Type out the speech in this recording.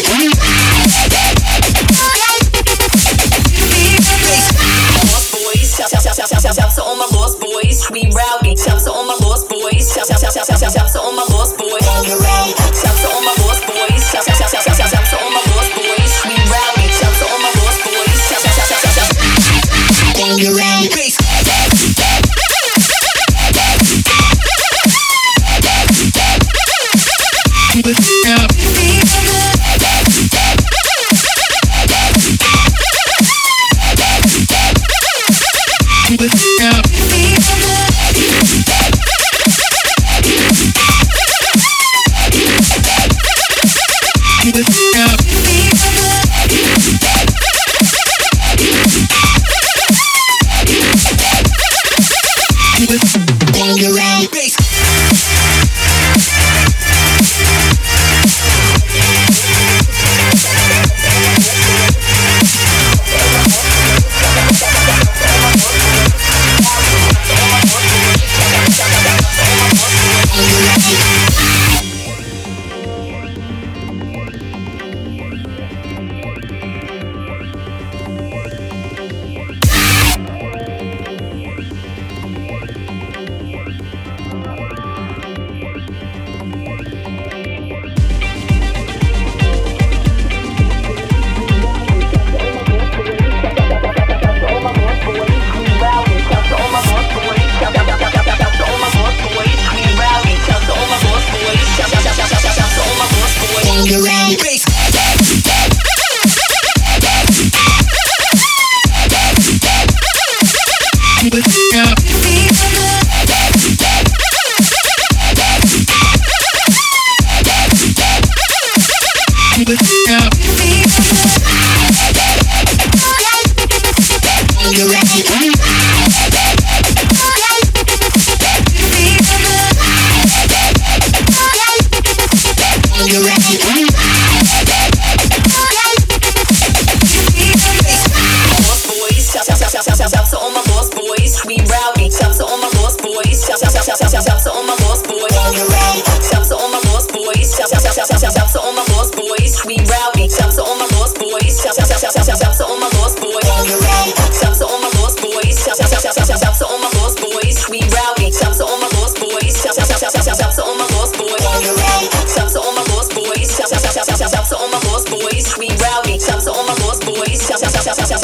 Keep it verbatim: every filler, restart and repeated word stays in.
Shouts to all my lost boys, we rowdy. Shouts to all my lost boys. Shouts to all my lost boys. Shouts to all my lost boys. Shouts to all my lost boys, we rowdy. Shouts to all my lost boys. Bang your ass. Keep it up. Keep it up. Keep it up. Keep it bang around. Bass. Keep it up. Keep it up. You're right. You're right. Shouts to all my lost boys, we rowdy. Shouts to all my lost boys. Shouts to all my lost boys. Shouts to all my lost boys. Shouts to all my lost boys, we rowdy. Shouts to all my lost boys. Shouts to all my lost boys. Shouts to all my lost boys. Shouts to all my lost boys, we rowdy. Shouts to all my lost boys. Shouts to all my lost boys. Shouts to all my lost boys. Shouts to all my lost boys, we rowdy. Shouts to all my lost boys.